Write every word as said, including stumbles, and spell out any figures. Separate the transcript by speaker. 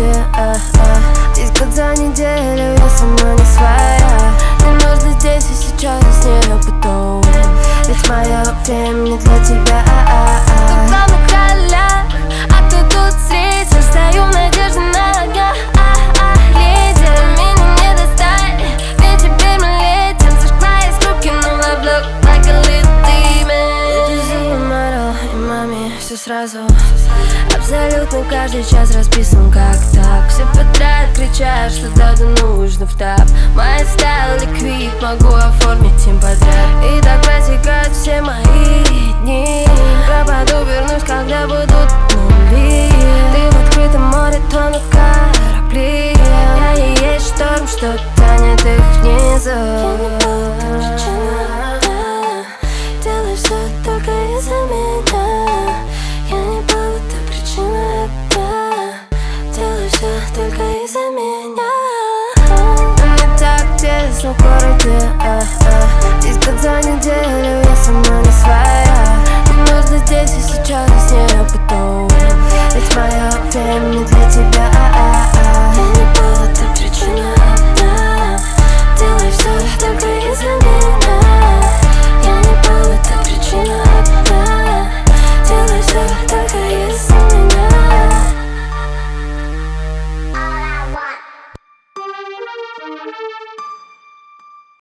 Speaker 1: тебе, а, а. Здесь год за неделю, я сама не своя. Мне нужно здесь и сейчас, я с нее готова. Ведь мое время не для тебя, а, а, а. Тут в главных ролях, а кто тут зритель? Стою в надежде на ногах, а, а. Лидер, меня не достать, ведь теперь мы летим. Зажгла из рук, кинула в блок, like a little demon. Это Зия Марл и маме все сразу. Абсолютно каждый час расписан как так. Все подряд кричат, что да-да нужно в тап. Мой стайл ликвид, могу оформить им подряд. И так протекают все мои дни. Пропаду, вернусь, когда будут нули. Ты в открытом море, тонут корабли. Я и есть шторм, что тянет их внизу.